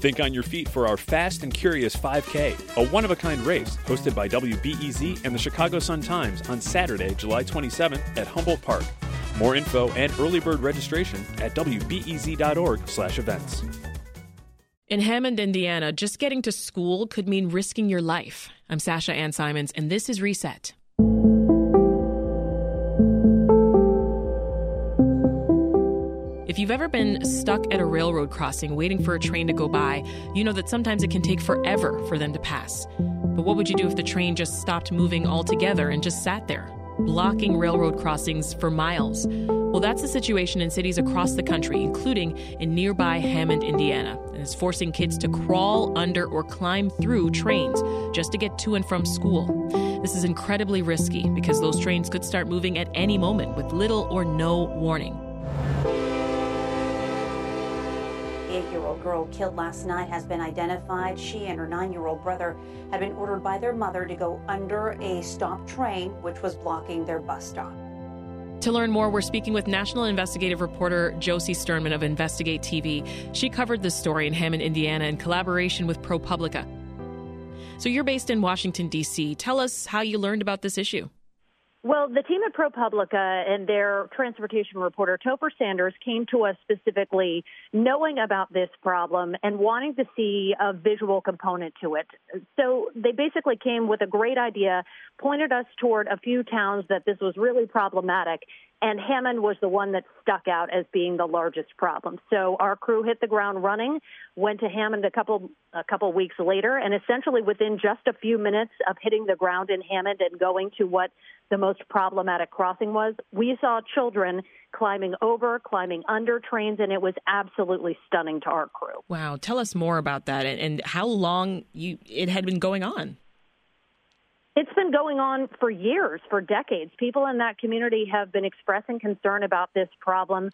Think on your feet for our Fast and Curious 5K, a one-of-a-kind race hosted by WBEZ and the Chicago Sun-Times on Saturday, July 27th at Humboldt Park. More info and early bird registration at wbez.org/events. In Hammond, Indiana, just getting to school could mean risking your life. I'm Sasha Ann Simons, and this is Reset. If you've ever been stuck at a railroad crossing waiting for a train to go by, you know that sometimes it can take forever for them to pass. But what would you do if the train just stopped moving altogether and just sat there, blocking railroad crossings for miles? Well, that's the situation in cities across the country, including in nearby Hammond, Indiana, and it's forcing kids to crawl under or climb through trains just to get to and from school. This is incredibly risky because those trains could start moving at any moment with little or no warning. The 8-year-old girl killed last night has been identified. She and her 9-year-old brother had been ordered by their mother to go under a stopped train, which was blocking their bus stop. To learn more, we're speaking with national investigative reporter Josie Sternman of Investigate TV. She covered this story in Hammond, Indiana, in collaboration with ProPublica. So you're based in Washington, D.C. Tell us how you learned about this issue. Well, the team at ProPublica and their transportation reporter, Topher Sanders, came to us specifically knowing about this problem and wanting to see a visual component to it. So they basically came with a great idea, pointed us toward a few towns that this was really problematic, and Hammond was the one that stuck out as being the largest problem. So our crew hit the ground running, went to Hammond a couple weeks later, and essentially within just a few minutes of hitting the ground in Hammond and going to what the most problematic crossing was, we saw children climbing over, climbing under trains, and it was absolutely stunning to our crew. Wow. Tell us more about that and how long it had been going on. It's been going on for years, for decades. People in that community have been expressing concern about this problem,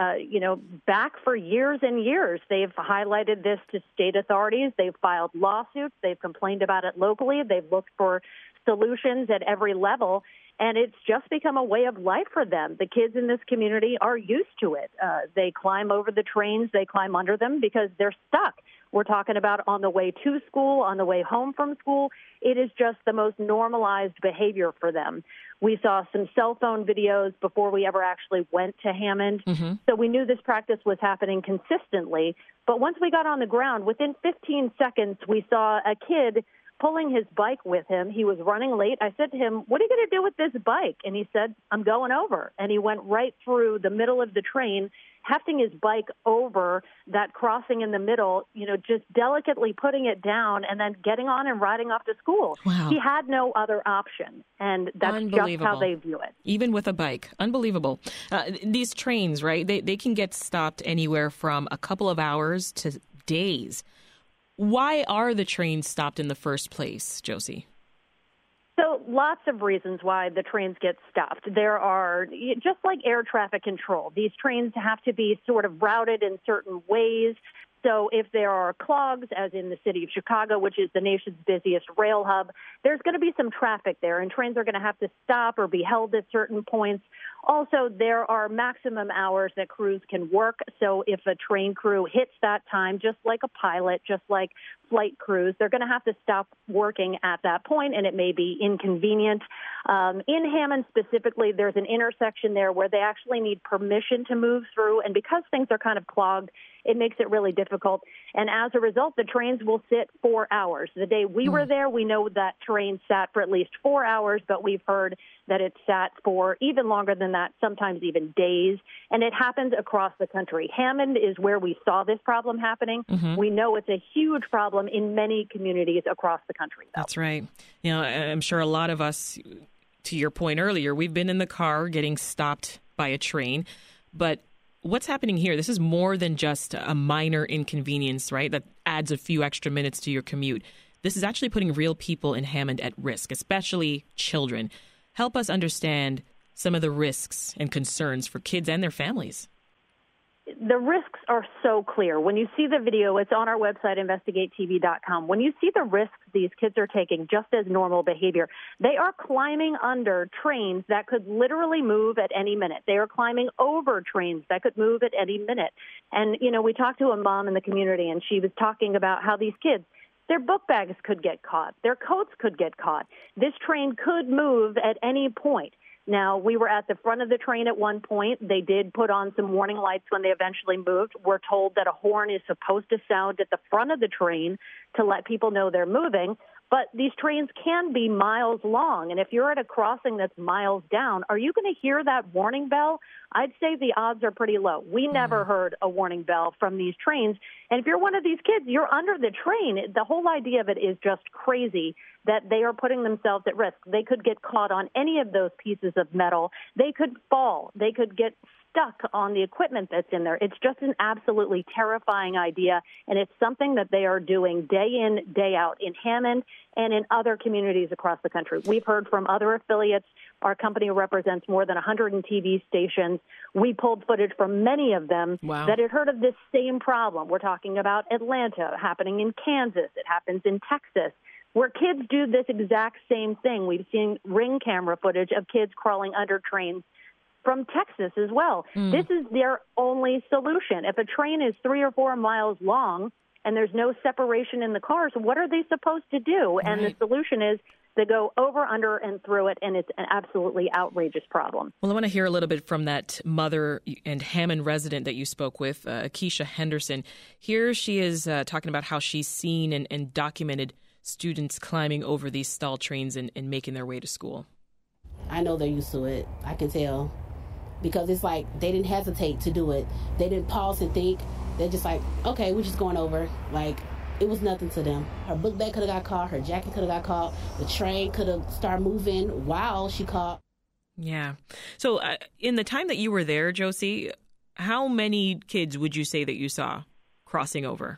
back for years and years. They've highlighted this to state authorities. They've filed lawsuits. They've complained about it locally. They've looked for solutions at every level, and it's just become a way of life for them. The kids in this community are used to it. They climb over the trains. They climb under them because they're stuck. We're talking about on the way to school, on the way home from school. It is just the most normalized behavior for them. We saw some cell phone videos before we ever actually went to Hammond. So we knew this practice was happening consistently. But once we got on the ground, within 15 seconds, we saw a kid pulling his bike with him. He was running late. I said to him, "What are you going to do with this bike?" And he said, "I'm going over." And he went right through the middle of the train, hefting his bike over that crossing in the middle, just delicately putting it down and then getting on and riding off to school. Wow. He had no other option, and that's just how they view it. Even with a bike. Unbelievable. These trains, right, they can get stopped anywhere from a couple of hours to days. Why are the trains stopped in the first place, Josie? So lots of reasons why the trains get stopped. There are, just like air traffic control, these trains have to be sort of routed in certain ways. So if there are clogs, as in the city of Chicago, which is the nation's busiest rail hub, there's going to be some traffic there, and trains are going to have to stop or be held at certain points. Also, there are maximum hours that crews can work. So if a train crew hits that time, just like a pilot, just like flight crews, they're going to have to stop working at that point, and it may be inconvenient. In Hammond specifically, there's an intersection there where they actually need permission to move through, and because things are kind of clogged, it makes it really difficult. And as a result, the trains will sit 4 hours. The day we were there, we know that train sat for at least 4 hours, but we've heard that it sat for even longer than that, sometimes even days. And it happens across the country. Hammond is where we saw this problem happening. We know it's a huge problem in many communities across the country, though. That's right. I'm sure a lot of us, to your point earlier, we've been in the car getting stopped by a train, but what's happening here? This is more than just a minor inconvenience, right? That adds a few extra minutes to your commute. This is actually putting real people in Hammond at risk, especially children. Help us understand some of the risks and concerns for kids and their families. the risks are so clear. When you see the video, it's on our website, investigatetv.com. When you see the risks these kids are taking just as normal behavior, they are climbing under trains that could literally move at any minute. They are climbing over trains that could move at any minute. And, we talked to a mom in the community, and she was talking about how these kids, their book bags could get caught. Their coats could get caught. This train could move at any point. Now, we were at the front of the train at one point. They did put on some warning lights when they eventually moved. We're told that a horn is supposed to sound at the front of the train to let people know they're moving. But these trains can be miles long. And if you're at a crossing that's miles down, are you going to hear that warning bell? I'd say the odds are pretty low. We never heard a warning bell from these trains. And if you're one of these kids, you're under the train. The whole idea of it is just crazy that they are putting themselves at risk. They could get caught on any of those pieces of metal. They could fall. They could get stuck on the equipment that's in there. It's just an absolutely terrifying idea, and it's something that they are doing day in, day out in Hammond and in other communities across the country. We've heard from other affiliates. Our company represents more than 100 TV stations. We pulled footage from many of them that had heard of this same problem. We're talking about Atlanta, happening in Kansas. It happens in Texas, where kids do this exact same thing. We've seen Ring camera footage of kids crawling under trains from Texas as well. This is their only solution. If a train is 3 or 4 miles long and there's no separation in the cars, what are they supposed to do? And the solution is they go over, under, and through it, and it's an absolutely outrageous problem. Well, I want to hear a little bit from that mother and Hammond resident that you spoke with, Keisha Henderson. Here she is talking about how she's seen and documented students climbing over these stall trains and making their way to school. I know they're used to it. I can tell. Because it's like they didn't hesitate to do it. They didn't pause and think. They're just like, okay, we're just going over. Like, it was nothing to them. Her book bag could have got caught. Her jacket could have got caught. The train could have started moving while she caught. Yeah. So in the time that you were there, Josie, how many kids would you say that you saw crossing over?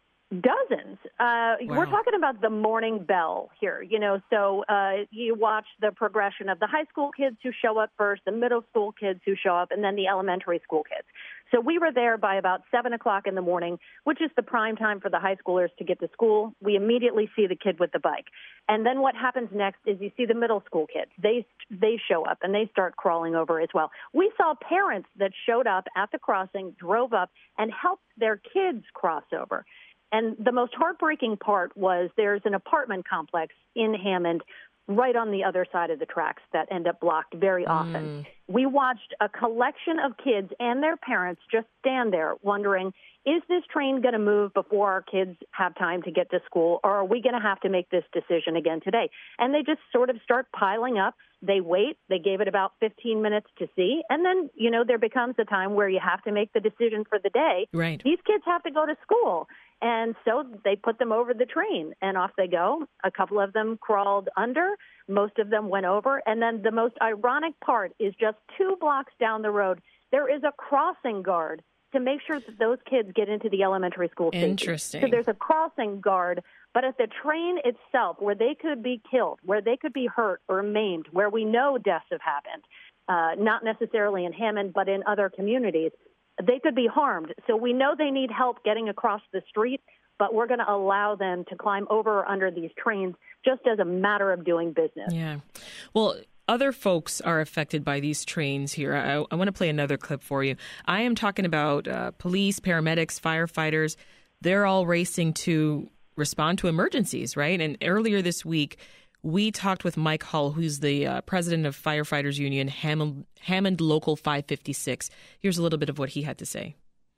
Dozens. We're talking about the morning bell here, so you watch the progression of the high school kids who show up first, the middle school kids who show up, and then the elementary school kids. So we were there by about 7 o'clock in the morning, which is the prime time for the high schoolers to get to school. We immediately see the kid with the bike. And then what happens next is you see the middle school kids. They show up and they start crawling over as well. We saw parents that showed up at the crossing, drove up, and helped their kids cross over. And the most heartbreaking part was there's an apartment complex in Hammond right on the other side of the tracks that end up blocked very often. We watched a collection of kids and their parents just stand there wondering, is this train going to move before our kids have time to get to school, or are we going to have to make this decision again today? And they just sort of start piling up. They wait. They gave it about 15 minutes to see. And then, there becomes a time where you have to make the decision for the day. Right. These kids have to go to school. And so they put them over the train, and off they go. A couple of them crawled under. Most of them went over. And then the most ironic part is just 2 blocks down the road, there is a crossing guard to make sure that those kids get into the elementary school safety. Interesting. So there's a crossing guard, but at the train itself, where they could be killed, where they could be hurt or maimed, where we know deaths have happened, not necessarily in Hammond, but in other communities, they could be harmed. So we know they need help getting across the street, but we're going to allow them to climb over or under these trains just as a matter of doing business. Yeah. Well, other folks are affected by these trains here. I want to play another clip for you. I am talking about police, paramedics, firefighters. They're all racing to respond to emergencies, right? And earlier this week, we talked with Mike Hull, who's the president of Firefighters Union, Hammond Local 556. Here's a little bit of what he had to say.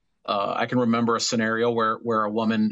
I can remember a scenario where a woman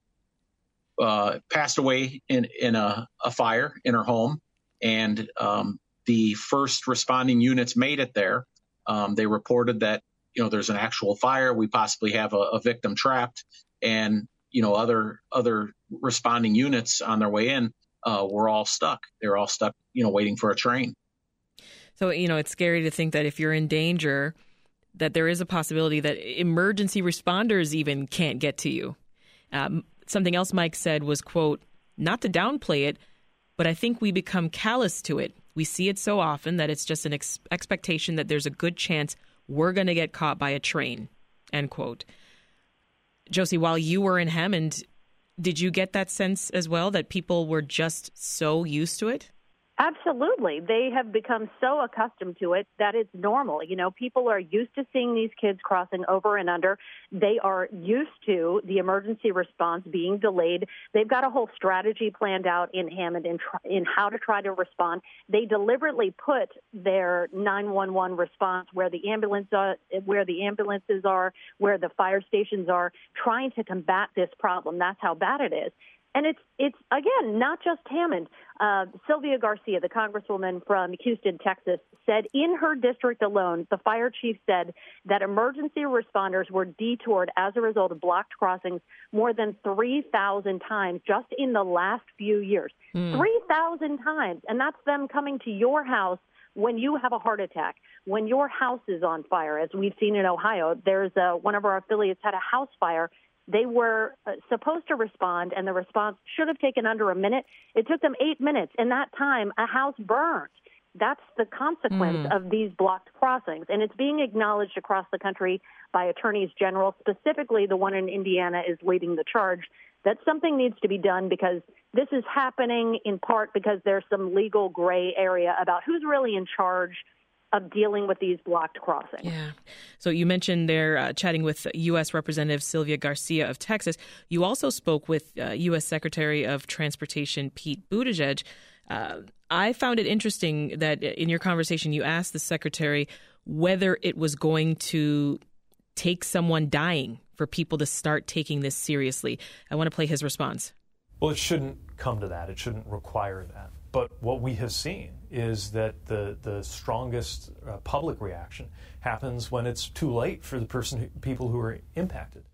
passed away in a fire in her home, and the first responding units made it there. They reported that there's an actual fire. We possibly have a victim trapped, and other responding units on their way in were all stuck. They're all stuck, waiting for a train. So it's scary to think that if you're in danger, that there is a possibility that emergency responders even can't get to you. Something else Mike said was, quote, not to downplay it, but I think we become callous to it. We see it so often that it's just an expectation that there's a good chance we're going to get caught by a train. end quote. Josie, while you were in Hammond, did you get that sense as well, that people were just so used to it? Absolutely. They have become so accustomed to it that it's normal. You know, people are used to seeing these kids crossing over and under. They are used to the emergency response being delayed. They've got a whole strategy planned out in Hammond in how to try to respond. They deliberately put their 911 response where the ambulances are, where the fire stations are, trying to combat this problem. That's how bad it is. And it's again, not just Hammond. Sylvia Garcia, the congresswoman from Houston, Texas, said in her district alone, the fire chief said that emergency responders were detoured as a result of blocked crossings more than 3,000 times just in the last few years. 3,000 times. And that's them coming to your house when you have a heart attack, when your house is on fire, as we've seen in Ohio. There's one of our affiliates had a house fire. They were supposed to respond, and the response should have taken under a minute. It took them 8 minutes. In that time, a house burned. That's the consequence of these blocked crossings. And it's being acknowledged across the country by attorneys general, specifically the one in Indiana is leading the charge, that something needs to be done because this is happening in part because there's some legal gray area about who's really in charge of dealing with these blocked crossings. Yeah. So you mentioned there chatting with U.S. Representative Sylvia Garcia of Texas. You also spoke with U.S. Secretary of Transportation Pete Buttigieg. I found it interesting that in your conversation you asked the secretary whether it was going to take someone dying for people to start taking this seriously. I want to play his response. Well, it shouldn't come to that. It shouldn't require that. But what we have seen is that the strongest public reaction happens when it's too late for the people who are impacted.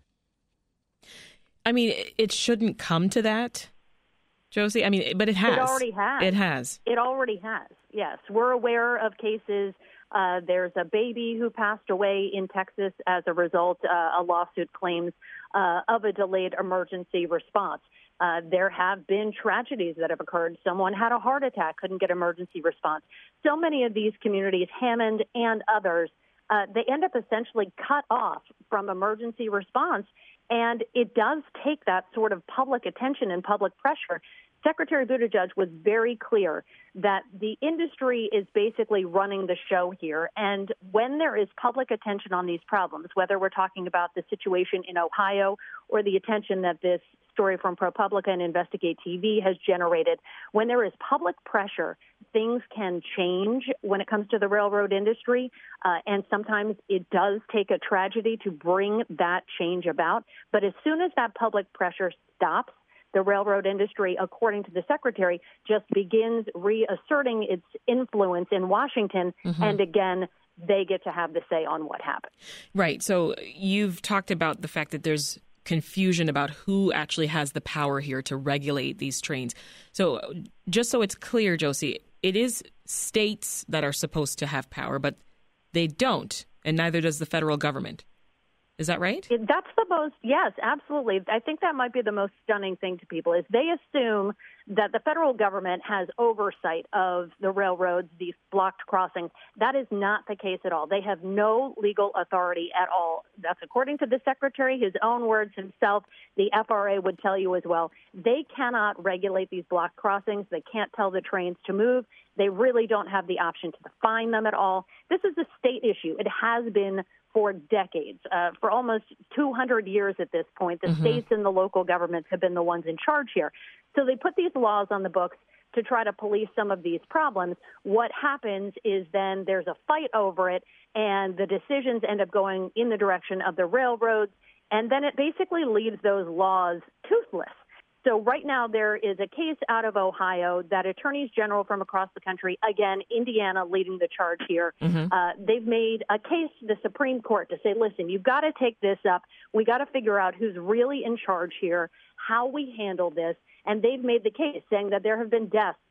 I mean, it shouldn't come to that, Josie. I mean, but it has. It already has. It has. It already has. Yes, we're aware of cases. There's a baby who passed away in Texas as a result. A lawsuit claims of a delayed emergency response. There have been tragedies that have occurred. Someone had a heart attack, couldn't get emergency response. So many of these communities, Hammond and others, they end up essentially cut off from emergency response. And it does take that sort of public attention and public pressure. Secretary Buttigieg was very clear that the industry is basically running the show here. And when there is public attention on these problems, whether we're talking about the situation in Ohio or the attention that this story from ProPublica and Investigate TV has generated, when there is public pressure, things can change when it comes to the railroad industry. And sometimes it does take a tragedy to bring that change about. But as soon as that public pressure stops, the railroad industry, according to the secretary, just begins reasserting its influence in Washington. And again, they get to have the say on what happens. Right. So you've talked about the fact that there's confusion about who actually has the power here to regulate these trains. So just so it's clear, Josie, it is states that are supposed to have power, but they don't, and neither does the federal government. Is that right? That's the most, yes, absolutely. I think that might be the most stunning thing to people is they assume that the federal government has oversight of the railroads, these blocked crossings. That is not the case at all. They have no legal authority at all. That's according to the secretary, his own words himself. The FRA would tell you as well. They cannot regulate these blocked crossings. They can't tell the trains to move. They really don't have the option to define them at all. This is a state issue. It has been for decades, for almost 200 years at this point. The states and the local governments have been the ones in charge here. So they put these laws on the books to try to police some of these problems. What happens is then there's a fight over it, and the decisions end up going in the direction of the railroads, and then it basically leaves those laws toothless. So right now there is a case out of Ohio that attorneys general from across the country, again, Indiana leading the charge here, they've made a case to the Supreme Court to say, listen, you've got to take this up. We got to figure out who's really in charge here, how we handle this. And they've made the case saying that there have been deaths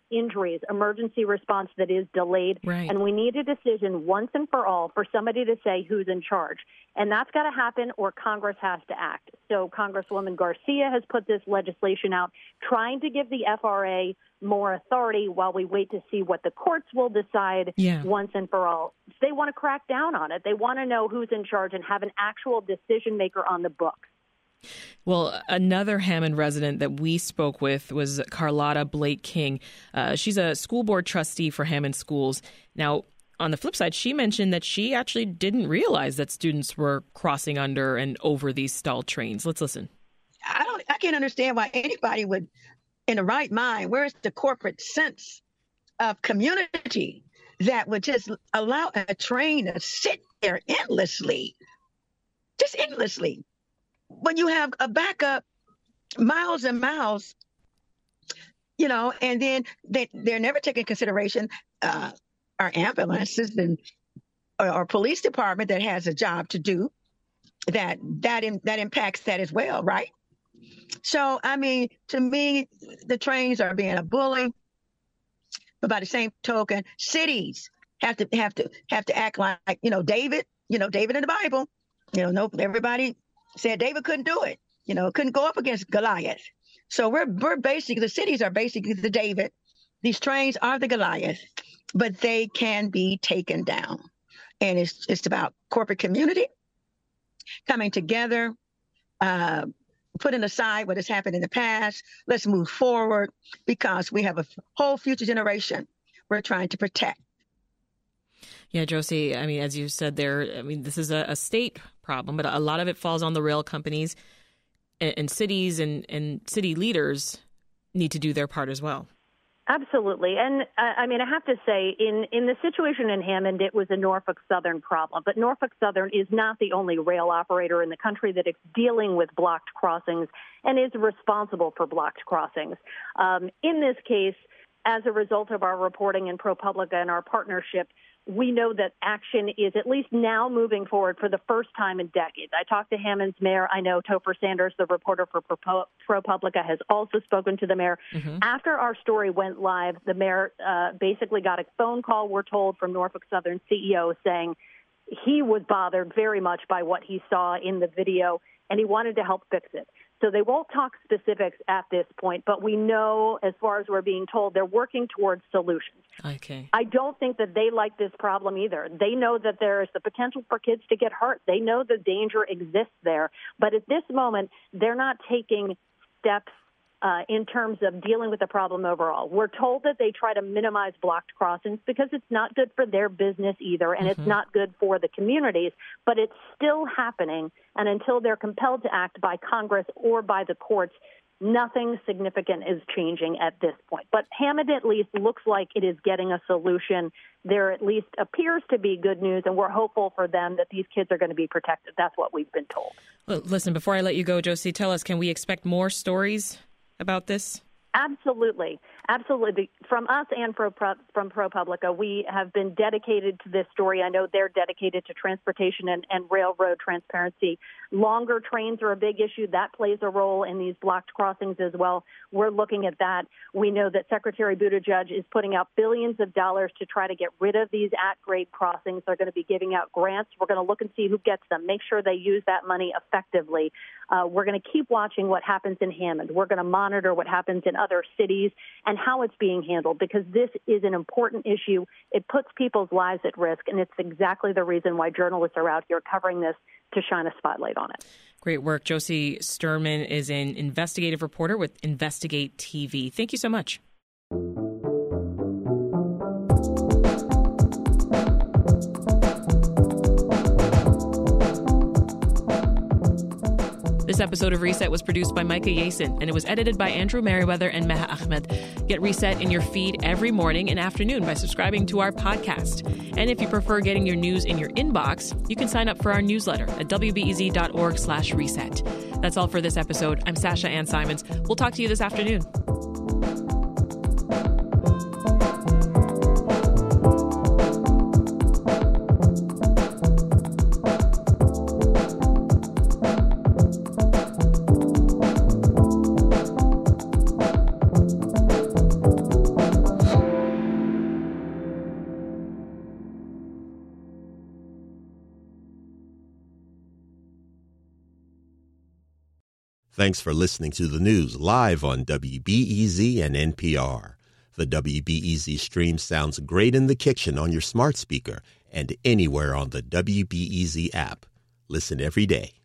injuries, emergency response that is delayed. Right. And we need a decision once and for all for somebody to say who's in charge. And that's got to happen or Congress has to act. So Congresswoman Garcia has put this legislation out trying to give the FRA more authority while we wait to see what the courts will decide once and for all. They want to crack down on it. They want to know who's in charge and have an actual decision maker on the books. Well, another Hammond resident that we spoke with was Carlotta Blake King. She's a school board trustee for Hammond Schools. Now, on the flip side, she mentioned that she actually didn't realize that students were crossing under and over these stalled trains. Let's listen. I can't understand why anybody would, in the right mind, where's the corporate sense of community that would just allow a train to sit there endlessly, just endlessly, when you have a backup miles and miles, and then they're never taking consideration our ambulances and our police department that has a job to do that impacts that as well, right? So, I mean, to me, the trains are being a bully. But by the same token, cities have to act like, David, David in the Bible, everybody said David couldn't do it, couldn't go up against Goliath. So we're basically, the cities are basically the David. These trains are the Goliath, but they can be taken down. And it's about corporate community coming together, putting aside what has happened in the past. Let's move forward because we have a whole future generation we're trying to protect. Yeah, Josie, I mean, as you said there, this is a state problem, but a lot of it falls on the rail companies and cities and city leaders need to do their part as well. Absolutely. And I have to say, in the situation in Hammond, it was a Norfolk Southern problem. But Norfolk Southern is not the only rail operator in the country that is dealing with blocked crossings and is responsible for blocked crossings. In this case, as a result of our reporting in ProPublica and our partnership, we know that action is at least now moving forward for the first time in decades. I talked to Hammond's mayor. I know Topher Sanders, the reporter for ProPublica, has also spoken to the mayor. Mm-hmm. After our story went live, the mayor basically got a phone call, we're told, from Norfolk Southern CEO saying he was bothered very much by what he saw in the video, and he wanted to help fix it. So they won't talk specifics at this point, but we know, as far as we're being told, they're working towards solutions. Okay. I don't think that they like this problem either. They know that there is the potential for kids to get hurt. They know the danger exists there. But at this moment, they're not taking steps in terms of dealing with the problem overall. We're told that they try to minimize blocked crossings because it's not good for their business either, and it's not good for the communities, but it's still happening. And until they're compelled to act by Congress or by the courts, nothing significant is changing at this point. But Hammond at least looks like it is getting a solution. There at least appears to be good news, and we're hopeful for them that these kids are going to be protected. That's what we've been told. Well, listen, before I let you go, Josie, tell us, can we expect more stories about this? Absolutely. Absolutely. From us and from ProPublica, we have been dedicated to this story. I know they're dedicated to transportation and railroad transparency. Longer trains are a big issue. That plays a role in these blocked crossings as well. We're looking at that. We know that Secretary Buttigieg is putting out billions of dollars to try to get rid of these at-grade crossings. They're going to be giving out grants. We're going to look and see who gets them, make sure they use that money effectively. We're going to keep watching what happens in Hammond. We're going to monitor what happens in other cities and how it's being handled, because this is an important issue. It puts people's lives at risk, and it's exactly the reason why journalists are out here covering this to shine a spotlight on it. Great work. Josie Sturman is an investigative reporter with Investigate TV. Thank you so much. This episode of Reset was produced by Micah Yasin, and it was edited by Andrew Merriweather and Meha Ahmed. Get Reset in your feed every morning and afternoon by subscribing to our podcast. And if you prefer getting your news in your inbox, you can sign up for our newsletter at wbez.org/reset. That's all for this episode. I'm Sasha Ann Simons. We'll talk to you this afternoon. Thanks for listening to the news live on WBEZ and NPR. The WBEZ stream sounds great in the kitchen on your smart speaker and anywhere on the WBEZ app. Listen every day.